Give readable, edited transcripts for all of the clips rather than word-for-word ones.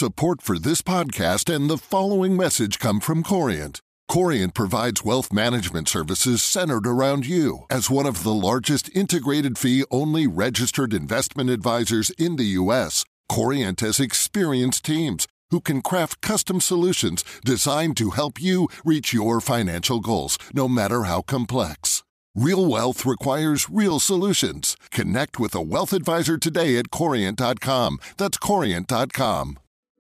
Support for this podcast and the following message come from Corient. Corient provides wealth management services centered around you. As one of the largest integrated fee-only registered investment advisors in the U.S., Corient has experienced teams who can craft custom solutions designed to help you reach your financial goals, no matter how complex. Real wealth requires real solutions. Connect with a wealth advisor today at Corient.com. That's Corient.com.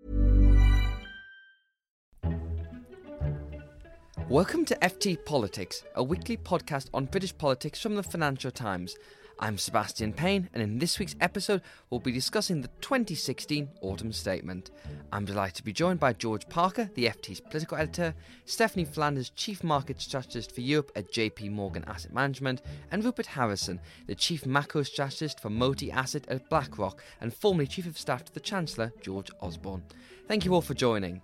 Welcome to FT Politics, a weekly podcast on British politics from the Financial Times. I'm Sebastian Payne, and in this week's episode, we'll be discussing the 2016 Autumn Statement. I'm delighted to be joined by George Parker, the FT's political editor, Stephanie Flanders, Chief Market Strategist for Europe at JP Morgan Asset Management, and Rupert Harrison, the Chief Macro Strategist for Moti Asset at BlackRock, and formerly Chief of Staff to the Chancellor, George Osborne. Thank you all for joining.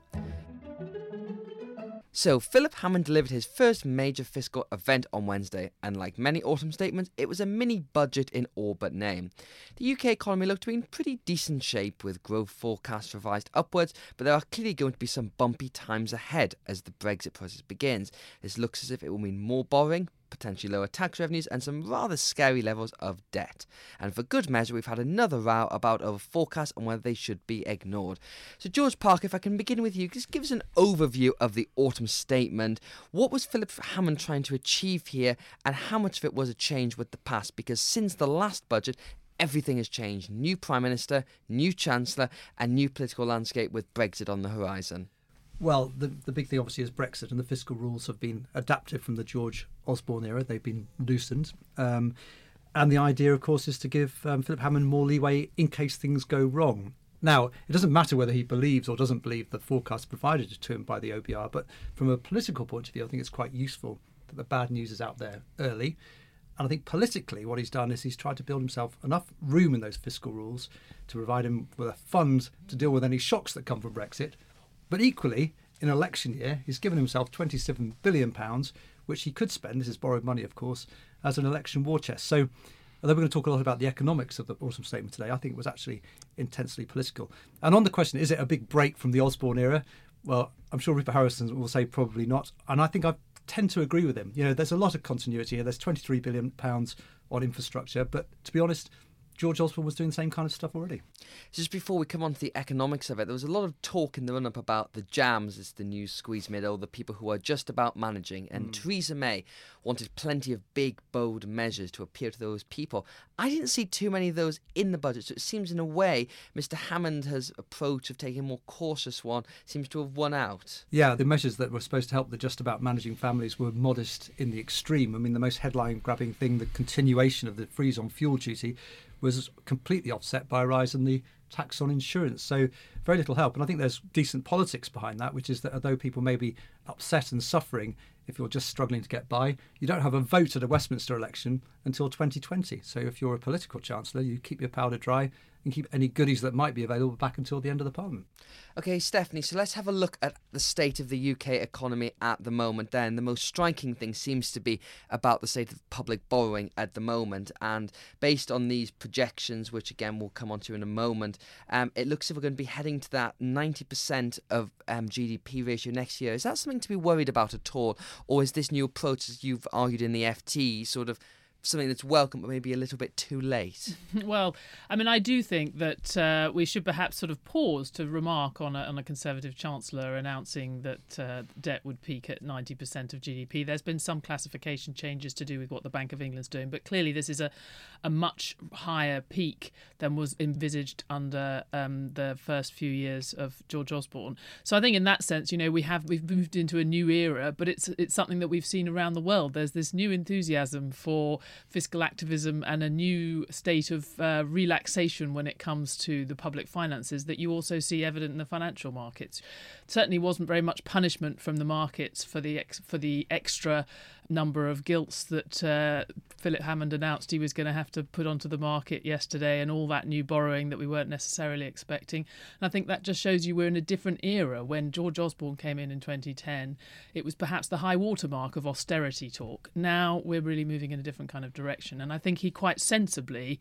So, Philip Hammond delivered his first major fiscal event on Wednesday, and like many autumn statements, it was a mini-budget in all but name. The UK economy looked to be in pretty decent shape, with growth forecasts revised upwards, but there are clearly going to be some bumpy times ahead as the Brexit process begins. This looks as if it will mean more borrowing, potentially lower tax revenues, and some rather scary levels of debt. And for good measure, we've had another row about our forecasts and whether they should be ignored. So George Parker, if I can begin with you, just give us an overview of the autumn statement. What was Philip Hammond trying to achieve here, and how much of it was a change with the past? Because since the last budget, everything has changed. New Prime Minister, new Chancellor, and new political landscape with Brexit on the horizon. Well, the big thing obviously is Brexit, and the fiscal rules have been adapted from the George Osborne era. They've been loosened. And the idea, of course, is to give Philip Hammond more leeway in case things go wrong. Now, it doesn't matter whether he believes or doesn't believe the forecast provided to him by the OBR, but from a political point of view, I think it's quite useful that the bad news is out there early. And I think politically what he's done is he's tried to build himself enough room in those fiscal rules to provide him with a fund to deal with any shocks that come from Brexit. But equally, in election year, he's given himself £27 billion, which he could spend, this is borrowed money, of course, as an election war chest. So, although we're going to talk a lot about the economics of the autumn statement today, I think it was actually intensely political. And on the question, is it a big break from the Osborne era? Well, I'm sure Rupert Harrison will say probably not. And I think I tend to agree with him. You know, there's a lot of continuity here. There's £23 billion on infrastructure. But to be honest, George Osborne was doing the same kind of stuff already. Just before we come on to the economics of it, there was a lot of talk in the run-up about the jams, as the news squeeze middle, the people who are just about managing. And Theresa May wanted plenty of big, bold measures to appeal to those people. I didn't see too many of those in the budget, so it seems in a way Mr Hammond's approach of taking a more cautious one seems to have won out. Yeah, the measures that were supposed to help the just about managing families were modest in the extreme. I mean, the most headline-grabbing thing, the continuation of the freeze on fuel duty, was completely offset by a rise in the tax on insurance. So very little help. And I think there's decent politics behind that, which is that although people may be upset and suffering if you're just struggling to get by, you don't have a vote at a Westminster election until 2020. So if you're a political chancellor, you keep your powder dry and keep any goodies that might be available back until the end of the Parliament. OK, Stephanie, so let's have a look at the state of the UK economy at the moment then. The most striking thing seems to be about the state of public borrowing at the moment. And based on these projections, which again we'll come on to in a moment, it looks as if we're going to be heading to that 90% of GDP ratio next year. Is that something to be worried about at all? Or is this new approach, as you've argued in the FT, sort of something that's welcome but maybe a little bit too late? Well, I mean, I do think that we should perhaps sort of pause to remark on a Conservative Chancellor announcing that debt would peak at 90% of GDP. There's been some classification changes to do with what the Bank of England's doing, but clearly this is a much higher peak than was envisaged under the first few years of George Osborne. So I think in that sense, you know, we've moved into a new era, but it's something that we've seen around the world. There's this new enthusiasm for fiscal activism and a new state of relaxation when it comes to the public finances that you also see evident in the financial markets. Certainly wasn't very much punishment from the markets for the extra number of gilts that Philip Hammond announced he was going to have to put onto the market yesterday, and all that new borrowing that we weren't necessarily expecting. And I think that just shows you we're in a different era. When George Osborne came in 2010, it was perhaps the high watermark of austerity talk. Now we're really moving in a different kind of direction. And I think he quite sensibly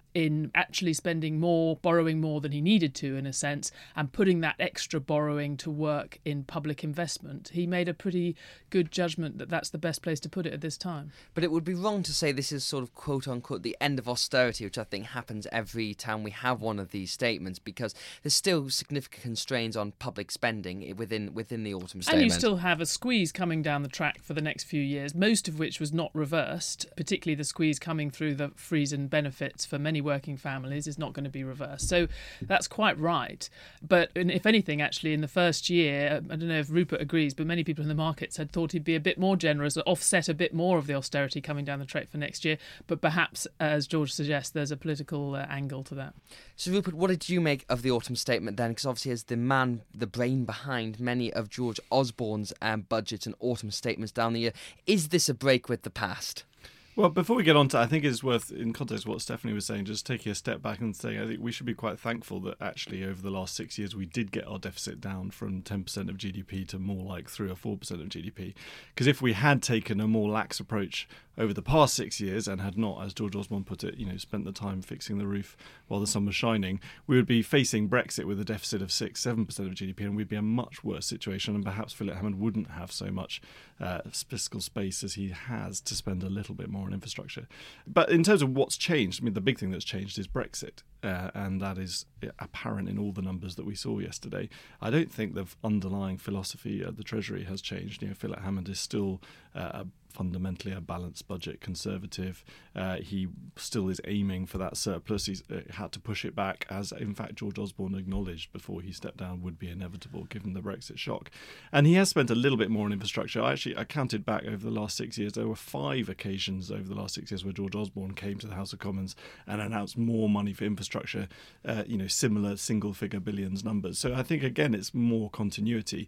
in actually spending more, borrowing more than he needed to, in a sense, and putting that extra borrowing to work in public investment. He made a pretty good judgment that that's the best place to put it at this time. But it would be wrong to say this is sort of quote-unquote the end of austerity, which I think happens every time we have one of these statements, because there's still significant constraints on public spending within the autumn statement. And you still have a squeeze coming down the track for the next few years, most of which was not reversed, particularly the squeeze coming through the freeze and benefits for many working families is not going to be reversed. So that's quite right. But if anything, actually, in the first year, I don't know if Rupert agrees, but many people in the markets had thought he'd be a bit more generous, or offset a bit more of the austerity coming down the track for next year. But perhaps, as George suggests, there's a political angle to that. So, Rupert, what did you make of the autumn statement then? Because obviously, as the brain behind many of George Osborne's budget and autumn statements down the year, is this a break with the past? Well, before we get on to, I think it's worth, in context of what Stephanie was saying, just taking a step back and saying I think we should be quite thankful that actually over the last 6 years we did get our deficit down from 10% of GDP to more like 3 or 4% of GDP. Because if we had taken a more lax approach over the past 6 years and had not, as George Osborne put it, spent the time fixing the roof while the sun was shining, we would be facing Brexit with a deficit of 6-7% of GDP, and we'd be in a much worse situation, and perhaps Philip Hammond wouldn't have so much fiscal space as he has to spend a little bit more on infrastructure. But in terms of what's changed, I mean, the big thing that's changed is Brexit, and that is apparent in all the numbers that we saw yesterday. I don't think the underlying philosophy of the Treasury has changed. Philip Hammond is still fundamentally a balanced budget conservative. He still is aiming for that surplus. He's had to push it back, as in fact George Osborne acknowledged before he stepped down would be inevitable given the Brexit shock. And he has spent a little bit more on infrastructure. I counted back over the last 6 years. There were 5 occasions over the last 6 years where George Osborne came to the House of Commons and announced more money for infrastructure, similar single-figure billions numbers. So I think, again, it's more continuity.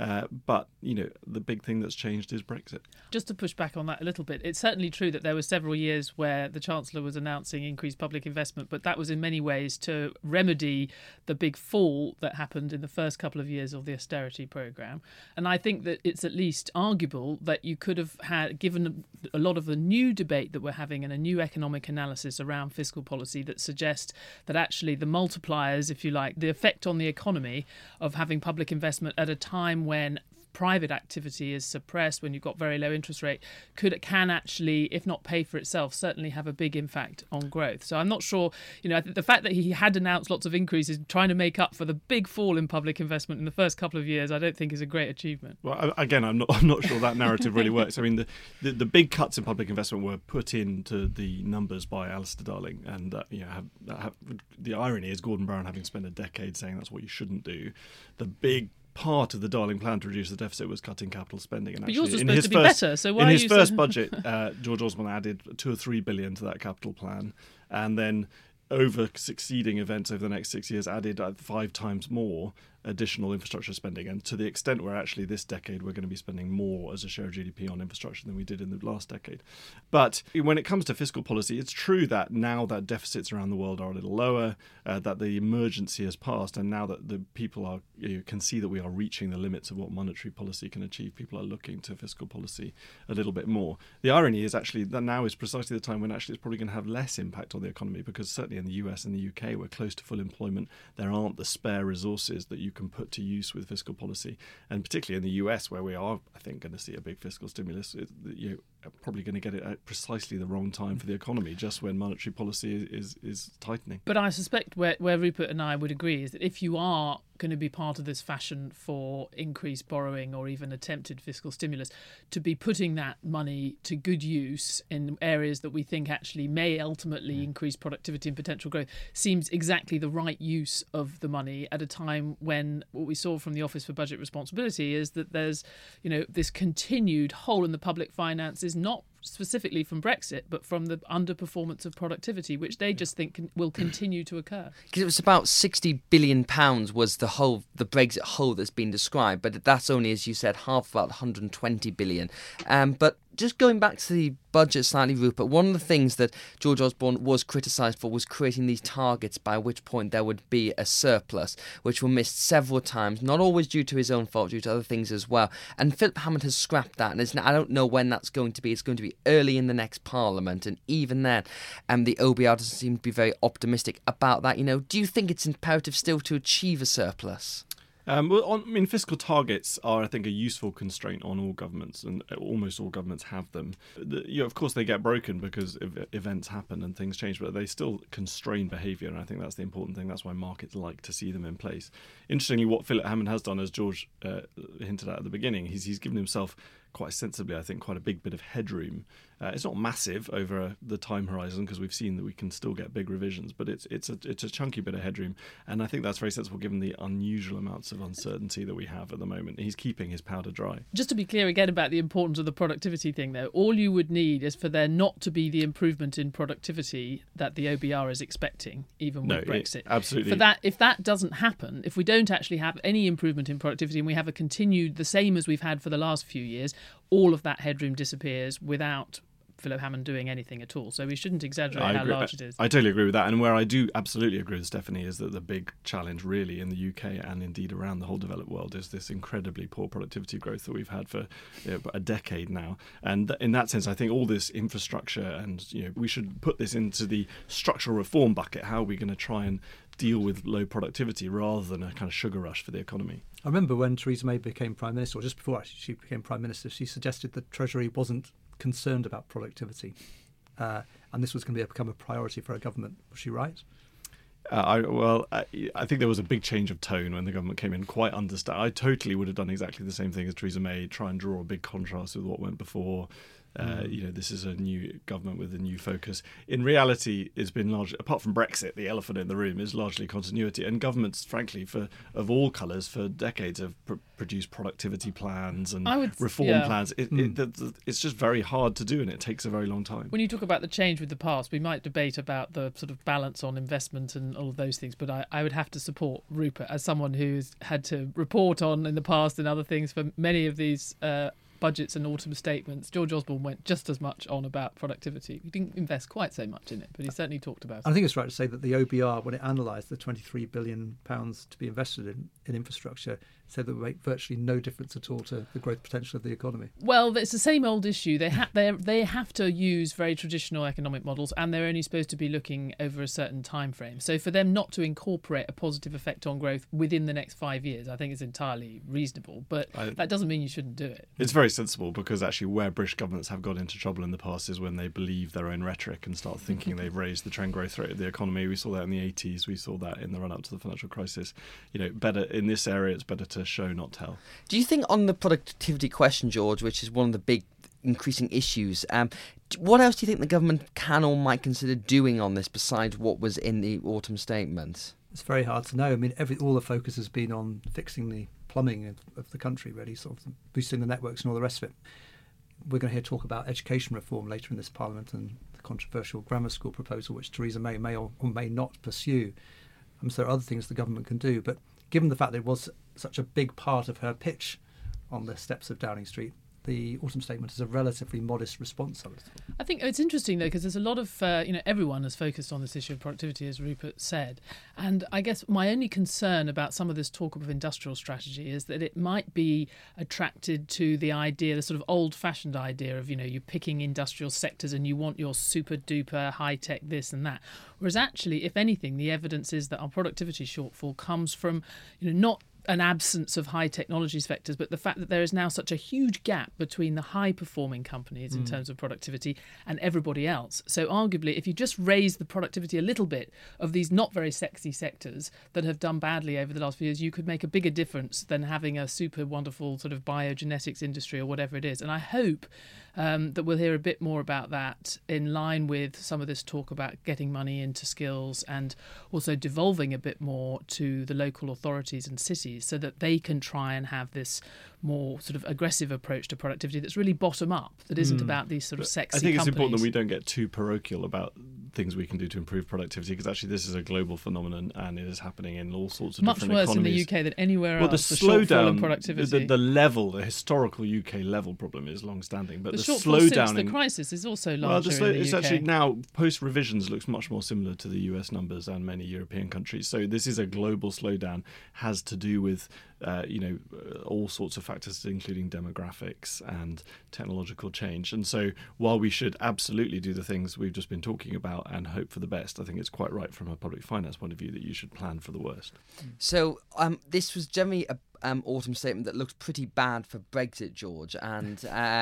But the big thing that's changed is Brexit. Just to push back on that a little bit, it's certainly true that there were several years where the Chancellor was announcing increased public investment, but that was in many ways to remedy the big fall that happened in the first couple of years of the austerity programme. And I think that it's at least arguable that you could have had, given a lot of the new debate that we're having and a new economic analysis around fiscal policy that suggests that actually the multipliers, if you like, the effect on the economy of having public investment at a time when private activity is suppressed, when you've got very low interest rate, can actually, if not pay for itself, certainly have a big impact on growth. So I'm not sure, I think the fact that he had announced lots of increases trying to make up for the big fall in public investment in the first couple of years, I don't think is a great achievement. Well, again, I'm not sure that narrative really works. I mean, the big cuts in public investment were put into the numbers by Alistair Darling, and the irony is Gordon Brown, having spent a decade saying that's what you shouldn't do, the big part of the Darling plan to reduce the deficit was cutting capital spending. And but actually, yours was supposed to be better, so why in are his you first budget, George Osborne added 2 or 3 billion to that capital plan, and then over succeeding events over the next 6 years added 5 times more additional infrastructure spending, and to the extent where actually this decade we're going to be spending more as a share of GDP on infrastructure than we did in the last decade. But when it comes to fiscal policy, it's true that now that deficits around the world are a little lower, that the emergency has passed, and now that the people can see that we are reaching the limits of what monetary policy can achieve, people are looking to fiscal policy a little bit more. The irony is actually that now is precisely the time when actually it's probably going to have less impact on the economy, because certainly in the US and the UK, we're close to full employment. There aren't the spare resources that you can put to use with fiscal policy, and particularly in the US, where we are, I think, going to see a big fiscal stimulus. You're probably going to get it at precisely the wrong time for the economy, just when monetary policy is tightening. But I suspect where Rupert and I would agree is that if you are going to be part of this fashion for increased borrowing or even attempted fiscal stimulus, to be putting that money to good use in areas that we think actually may ultimately increase productivity and potential growth seems exactly the right use of the money at a time when what we saw from the Office for Budget Responsibility is that there's, this continued hole in the public finances, not specifically from Brexit, but from the underperformance of productivity, which they just think will continue to occur. Because it was about £60 billion was the Brexit hole that's been described, but that's only, as you said, half, about 120 billion. But just going back to the budget slightly, Rupert, one of the things that George Osborne was criticised for was creating these targets by which point there would be a surplus, which were missed several times, not always due to his own fault, due to other things as well. And Philip Hammond has scrapped that, and I don't know when that's going to be. It's going to be early in the next Parliament, and even then, the OBR doesn't seem to be very optimistic about that. Do you think it's imperative still to achieve a surplus? Fiscal targets are, I think, a useful constraint on all governments, and almost all governments have them. Of course, they get broken because events happen and things change, but they still constrain behaviour, and I think that's the important thing. That's why markets like to see them in place. Interestingly, what Philip Hammond has done, as George hinted at the beginning, he's given himself quite sensibly, I think, quite a big bit of headroom. It's not massive over the time horizon, because we've seen that we can still get big revisions, but it's a chunky bit of headroom, and I think that's very sensible given the unusual amounts of uncertainty that we have at the moment. He's keeping his powder dry. Just to be clear again about the importance of the productivity thing, though, all you would need is for there not to be the improvement in productivity that the OBR is expecting, even with Brexit. Absolutely. If that doesn't happen, if we don't actually have any improvement in productivity and we have a continued the same as we've had for the last few years, all of that headroom disappears without Philip Hammond doing anything at all. So we shouldn't exaggerate how large it is. I totally agree with that. And where I do absolutely agree with Stephanie is that the big challenge really in the UK and indeed around the whole developed world is this incredibly poor productivity growth that we've had for a decade now. And in that sense, I think all this infrastructure and we should put this into the structural reform bucket. How are we going to try and deal with low productivity rather than a kind of sugar rush for the economy? I remember when Theresa May became Prime Minister, or just before actually she became Prime Minister, she suggested that Treasury wasn't concerned about productivity, and this was going to become a priority for her government. Was she right? I think there was a big change of tone when the government came in. Quite understand. I totally would have done exactly the same thing as Theresa May. Try and draw a big contrast with what went before. This is a new government with a new focus. In reality, it's been largely, apart from Brexit, the elephant in the room is largely continuity. And governments, frankly, of all colours, for decades have produced productivity plans and reform plans. It's just very hard to do, and it takes a very long time. When you talk about the change with the past, we might debate about the sort of balance on investment and all of those things, but I would have to support Rupert as someone who's had to report on in the past and other things for many of these budgets and autumn statements. George Osborne went just as much on about productivity. He didn't invest quite so much in it, but he certainly talked about it. I think it's right to say that the OBR, when it analysed the £23 billion to be invested in infrastructure, said that it would make virtually no difference at all to the growth potential of the economy. Well, it's the same old issue. They have to use very traditional economic models, and they're only supposed to be looking over a certain time frame. So for them not to incorporate a positive effect on growth within the next 5 years, I think is entirely reasonable. But that doesn't mean you shouldn't do it. It's very sensible, because actually where British governments have got into trouble in the past is when they believe their own rhetoric and start thinking they've raised the trend growth rate of the economy. We saw that in the 80s. We saw that in the run-up to the financial crisis. Better in this area, it's better to show, not tell. Do you think on the productivity question, George, which is one of the big increasing issues, what else do you think the government can or might consider doing on this besides what was in the autumn statement? It's very hard to know. I mean, all the focus has been on fixing the plumbing of the country, really, sort of boosting the networks and all the rest of it. We're going to hear talk about education reform later in this Parliament and the controversial grammar school proposal, which Theresa May or may not pursue. So there are other things the government can do, but given the fact that it was such a big part of her pitch on the steps of Downing Street, the autumn statement is a relatively modest response. I think it's interesting, though, because there's a lot of, everyone has focused on this issue of productivity, as Rupert said. And I guess my only concern about some of this talk of industrial strategy is that it might be attracted to the idea, the sort of old-fashioned idea of, you're picking industrial sectors and you want your super-duper high-tech this and that. Whereas actually, if anything, the evidence is that our productivity shortfall comes from, not an absence of high technology sectors, but the fact that there is now such a huge gap between the high performing companies in terms of productivity and everybody else. So arguably, if you just raise the productivity a little bit of these not very sexy sectors that have done badly over the last few years, you could make a bigger difference than having a super wonderful sort of biogenetics industry or whatever it is. And I hope that we'll hear a bit more about that in line with some of this talk about getting money into skills and also devolving a bit more to the local authorities and cities parties so that they can try and have this more sort of aggressive approach to productivity that's really bottom up, that isn't about these sort of sexy I think it's companies. important that we don't get too parochial about things we can do to improve productivity, because actually this is a global phenomenon and it is happening in all sorts of different economies. Much worse in the UK than anywhere well, else. The shortfall in slowdown, productivity. the historical UK level problem is long-standing, but the shortfall slowdown since the crisis is also larger well, in the it's UK. actually now post revisions looks much more similar to the US numbers and many European countries. So this is a global slowdown, has to do with all sorts of factors, including demographics and technological change. And so while we should absolutely do the things we've just been talking about and hope for the best, I think it's quite right from a public finance point of view that you should plan for the worst. So this was generally a autumn statement that looked pretty bad for Brexit, George, and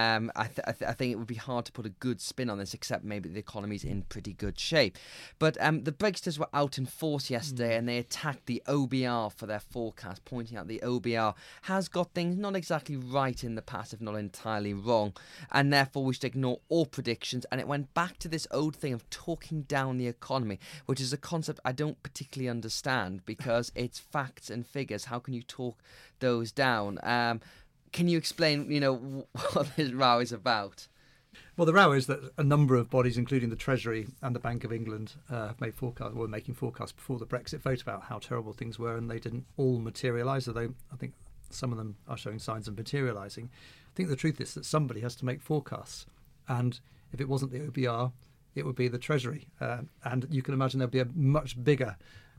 I think it would be hard to put a good spin on this, except maybe the economy's in pretty good shape. But the Brexiters were out in force yesterday and they attacked the OBR for their forecast, pointing out the OBR has got things not exactly right in the past, if not entirely wrong, and therefore we should ignore all predictions. And it went back to this old thing of talking down the economy, which is a concept I don't particularly understand, because it's facts and figures. How can you talk those down? Can you explain, what this row is about? Well, the row is that a number of bodies, including the Treasury and the Bank of England, have made were making forecasts before the Brexit vote about how terrible things were, and they didn't all materialise, although I think some of them are showing signs of materialising. I think the truth is that somebody has to make forecasts, and if it wasn't the OBR, it would be the Treasury. And you can imagine there'd be a much bigger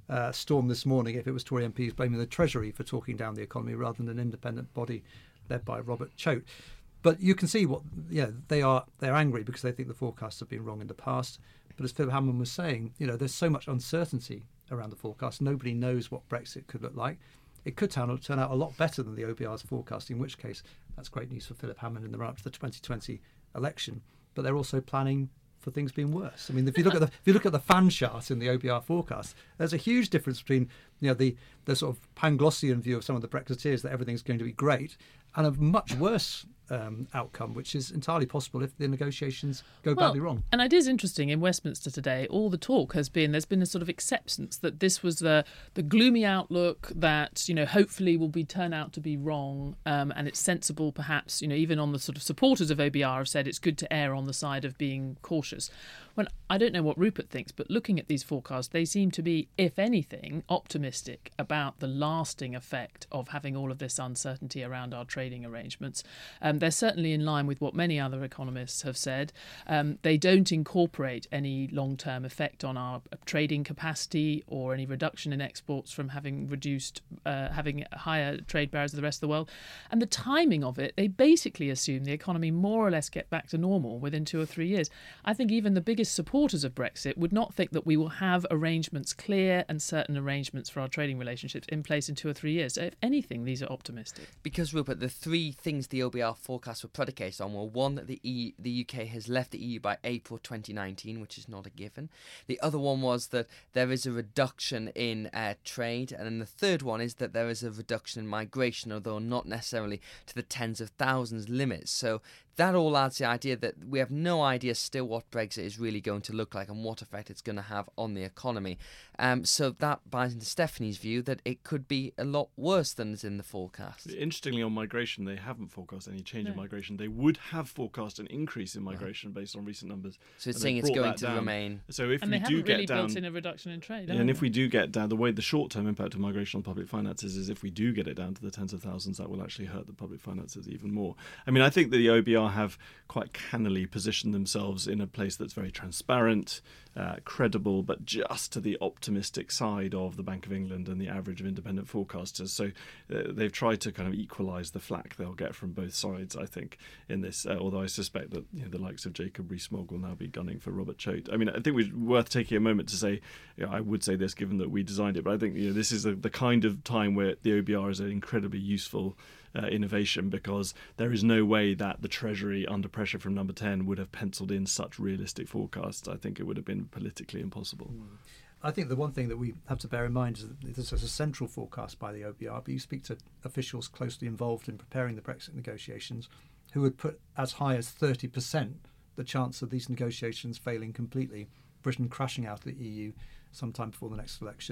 storm this morning if it was Tory MPs blaming the Treasury for talking down the economy rather than an independent body led by Robert Choate. But you can see they're angry because they think the forecasts have been wrong in the past. But as Philip Hammond was saying, there's so much uncertainty around the forecast. Nobody knows what Brexit could look like. It could turn out a lot better than the OBR's forecasting, in which case that's great news for Philip Hammond in the run-up to the 2020 election. But they're also planning for things being worse. I mean, if you look at the fan chart in the OBR forecast, there's a huge difference between the sort of Panglossian view of some of the Brexiteers that everything's going to be great, and a much worse outcome, which is entirely possible if the negotiations go badly wrong. And it is interesting, in Westminster today, all the talk has been, there's been a sort of acceptance that this was the gloomy outlook that, hopefully will turn out to be wrong, and it's sensible perhaps, even on the sort of supporters of OBR have said it's good to err on the side of being cautious. When I don't know what Rupert thinks, but looking at these forecasts, they seem to be, if anything, optimistic about the lasting effect of having all of this uncertainty around our trading arrangements. They're certainly in line with what many other economists have said. They don't incorporate any long-term effect on our trading capacity or any reduction in exports from having higher trade barriers to the rest of the world. And the timing of it, they basically assume the economy more or less get back to normal within 2 or 3 years. I think even the biggest supporters of Brexit would not think that we will have clear and certain arrangements for our trading relationships in place in 2 or 3 years. So if anything, these are optimistic. Because, Rupert, the three things the OBR forecasts were predicated on were, one, that the UK has left the EU by April 2019, which is not a given. The other one was that there is a reduction in trade. And then the third one is that there is a reduction in migration, although not necessarily to the tens of thousands limits. So that all adds to the idea that we have no idea still what Brexit is really going to look like and what effect it's going to have on the economy. So that buys into Stephanie's view that it could be a lot worse than is in the forecast. Interestingly, on migration, they haven't forecast any change in migration. They would have forecast an increase in migration based on recent numbers. So it's saying it's going to remain. So if and we they do haven't get really down, built in a reduction in trade. and if we do get down, the short-term impact of migration on public finances is if we do get it down to the tens of thousands, that will actually hurt the public finances even more. I mean, I think that the OBR have quite cannily positioned themselves in a place that's very transparent, credible, but just to the optimistic side of the Bank of England and the average of independent forecasters. So they've tried to kind of equalise the flack they'll get from both sides, I think, in this, although I suspect that the likes of Jacob Rees-Mogg will now be gunning for Robert Choate. I mean, I think it's worth taking a moment to say, I would say this given that we designed it, but I think this is the kind of time where the OBR is an incredibly useful innovation, because there is no way that the Treasury, under pressure from Number 10, would have penciled in such realistic forecasts. I think it would have been politically impossible. I think the one thing that we have to bear in mind is that this is a central forecast by the OBR, but you speak to officials closely involved in preparing the Brexit negotiations who would put as high as 30% the chance of these negotiations failing completely, Britain crashing out of the EU sometime before the next election,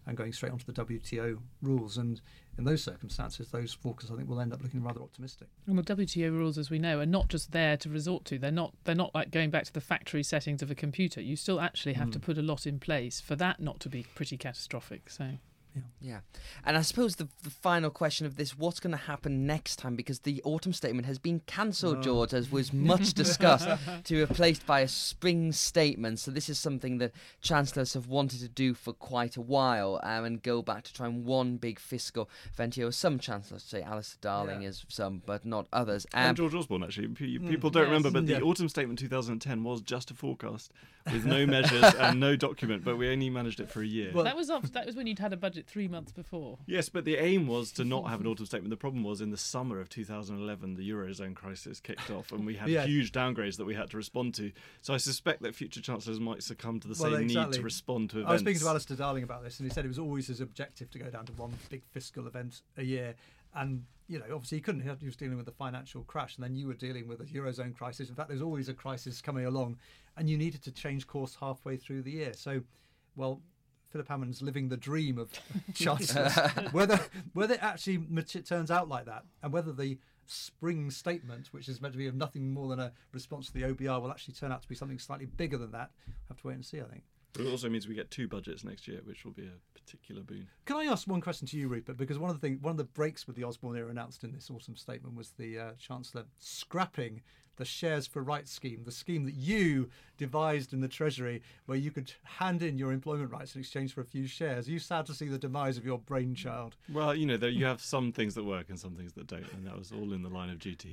and going straight onto the WTO rules. And in those circumstances, those forecasts, I think, will end up looking rather optimistic. And the WTO rules, as we know, are not just there to resort to. They're not like going back to the factory settings of a computer. You still actually have to put a lot in place for that not to be pretty catastrophic. So. Yeah. And I suppose the final question of this, what's going to happen next time? Because the autumn statement has been cancelled, George, as was much discussed, to be replaced by a spring statement. So this is something that chancellors have wanted to do for quite a while, and go back to try and one big fiscal event here. Some chancellors say Alistair Darling is some, but not others. And George Osborne, actually. People don't remember, but the autumn statement 2010 was just a forecast with no measures and no document, but we only managed it for a year. Well, that was when you'd had a budget 3 months before. Yes, but the aim was to not have an autumn statement. The problem was in the summer of 2011, the Eurozone crisis kicked off and we had huge downgrades that we had to respond to. So I suspect that future chancellors might succumb to the same need to respond to events. I was speaking to Alistair Darling about this, and he said it was always his objective to go down to one big fiscal event a year. And, obviously he couldn't. He was dealing with the financial crash, and then you were dealing with a Eurozone crisis. In fact, there's always a crisis coming along, and you needed to change course halfway through the year. So, Philip Hammond's living the dream of chancellors. whether it actually turns out like that, and whether the spring statement, which is meant to be of nothing more than a response to the OBR, will actually turn out to be something slightly bigger than that, we'll have to wait and see, I think. But it also means we get 2 budgets next year, which will be a particular boon. Can I ask one question to you, Rupert? Because one of the breaks with the Osborne era announced in this autumn statement was the Chancellor scrapping the Shares for Rights scheme, the scheme that you devised in the Treasury, where you could hand in your employment rights in exchange for a few shares. Are you sad to see the demise of your brainchild? Well, you have some things that work and some things that don't, and that was all in the line of duty.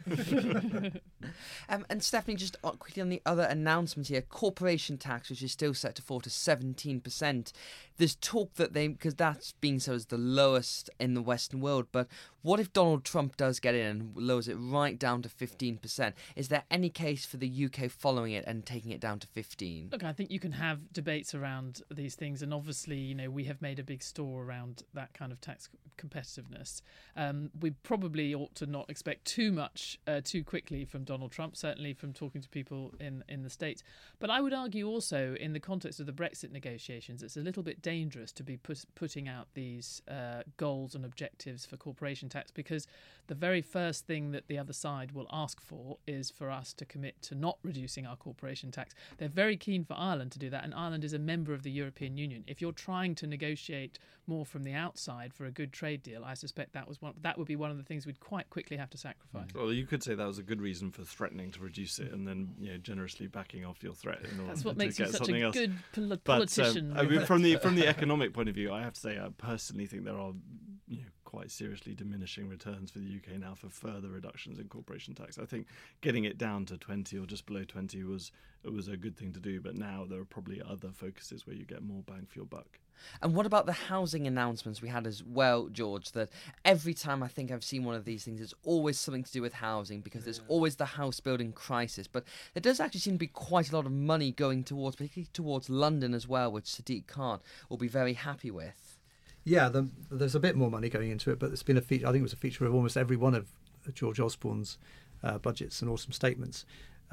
And Stephanie, just quickly on the other announcements here, corporation tax, which is still set to fall to 17%. There's talk that because that's being so as the lowest in the Western world, but what if Donald Trump does get in and lowers it right down to 15%? Is there any case for the UK following it and taking it down to 15%? Look, I think you can have debates around these things, and obviously, we have made a big store around that kind of tax competitiveness. We probably ought to not expect too much too quickly from Donald Trump, certainly from talking to people in the States. But I would argue also, in the context of the Brexit negotiations, it's a little bit dangerous to be putting out these goals and objectives for corporation tax, because the very first thing that the other side will ask for is for us to commit to not reducing our corporation tax. They're very keen for Ireland to do that, and Ireland is a member of the European Union. If you're trying to negotiate more from the outside for a good trade deal, I suspect that would be one of the things we'd quite quickly have to sacrifice. Well, you could say that was a good reason for threatening to reduce it and then generously backing off your threat in order That's what to makes get you such something a else. good politician. But, from the economic point of view, I have to say I personally think there are quite seriously diminishing returns for the UK now for further reductions in corporation tax. I think getting it down to 20 or just below 20 was a good thing to do, but now there are probably other focuses where you get more bang for your buck. And what about the housing announcements we had as well, George? That every time I think I've seen one of these things, it's always something to do with housing, because there's always the house building crisis. But there does actually seem to be quite a lot of money going particularly towards London as well, which Sadiq Khan will be very happy with. Yeah, there's a bit more money going into it, but it's been a feature. I think it was a feature of almost every one of George Osborne's budgets and autumn statements.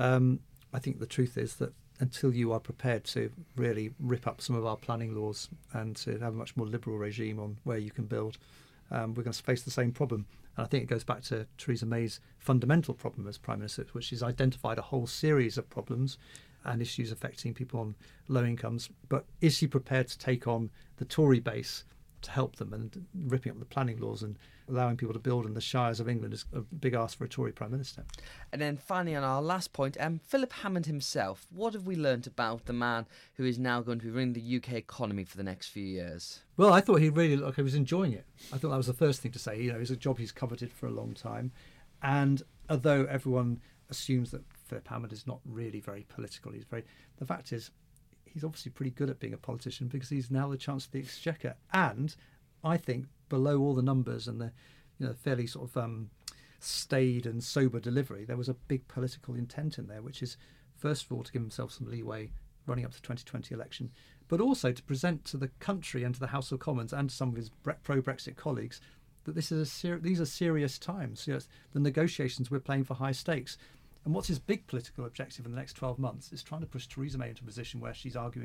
I think the truth is that until you are prepared to really rip up some of our planning laws and to have a much more liberal regime on where you can build, we're going to face the same problem. And I think it goes back to Theresa May's fundamental problem as Prime Minister, which is identified a whole series of problems and issues affecting people on low incomes. But is she prepared to take on the Tory base to help them, and ripping up the planning laws and allowing people to build in the shires of England is a big ask for a Tory Prime Minister. And then finally, on our last point, Philip Hammond himself, what have we learnt about the man who is now going to be running the UK economy for the next few years? Well, I thought he really looked like he was enjoying it. I thought that was the first thing to say. It's a job he's coveted for a long time. And although everyone assumes that Philip Hammond is not really very political, the fact is, he's obviously pretty good at being a politician, because he's now the Chancellor of the Exchequer. And I think below all the numbers and the fairly sort of staid and sober delivery, there was a big political intent in there, which is, first of all, to give himself some leeway running up to the 2020 election, but also to present to the country and to the House of Commons and to some of his pro-Brexit colleagues that these are serious times. The negotiations, we're playing for high stakes. And what's his big political objective in the next 12 months is trying to push Theresa May into a position where she's arguing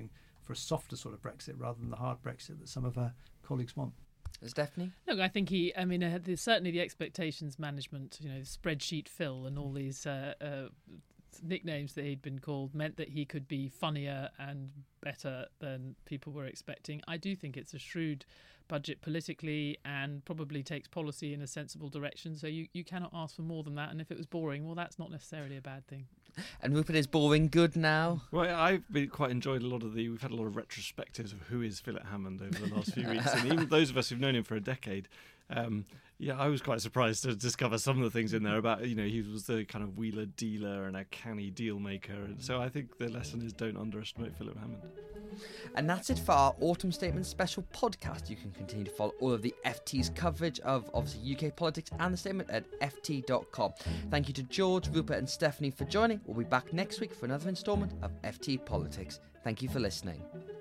for a softer sort of Brexit rather than the hard Brexit that some of our colleagues want. Stephanie? Look, I think certainly the expectations management, spreadsheet Phil and all these nicknames that he'd been called meant that he could be funnier and better than people were expecting. I do think it's a shrewd budget politically and probably takes policy in a sensible direction. So you cannot ask for more than that. And if it was boring, well, that's not necessarily a bad thing. And Rupert, is boring good now? Well, I've quite enjoyed we've had a lot of retrospectives of who is Philip Hammond over the last few weeks. And even those of us who've known him for a decade, I was quite surprised to discover some of the things in there about, he was the kind of wheeler dealer and a canny deal maker. And so I think the lesson is don't underestimate Philip Hammond. And that's it for our Autumn Statement special podcast. You can continue to follow all of the FT's coverage of obviously UK politics and the statement at ft.com. Thank you to George, Rupert and Stephanie for joining. We'll be back next week for another instalment of FT Politics. Thank you for listening.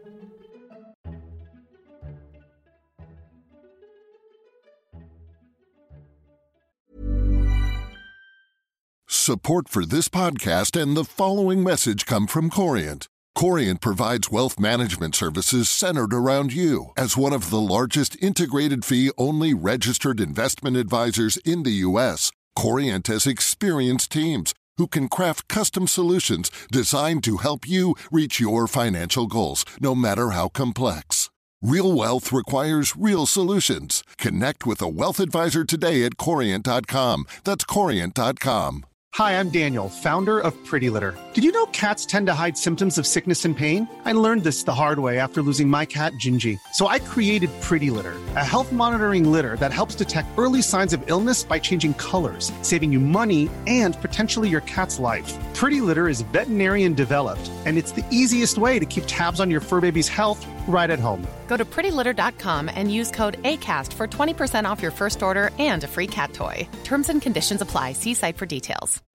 Support for this podcast and the following message come from Corient. Corient provides wealth management services centered around you. As one of the largest integrated fee-only registered investment advisors in the U.S., Corient has experienced teams who can craft custom solutions designed to help you reach your financial goals, no matter how complex. Real wealth requires real solutions. Connect with a wealth advisor today at Corient.com. That's Corient.com. Hi, I'm Daniel, founder of Pretty Litter. Did you know cats tend to hide symptoms of sickness and pain? I learned this the hard way after losing my cat, Gingy. So I created Pretty Litter, a health monitoring litter that helps detect early signs of illness by changing colors, saving you money and potentially your cat's life. Pretty Litter is veterinarian developed, and it's the easiest way to keep tabs on your fur baby's health right at home. Go to prettylitter.com and use code ACAST for 20% off your first order and a free cat toy. Terms and conditions apply. See site for details.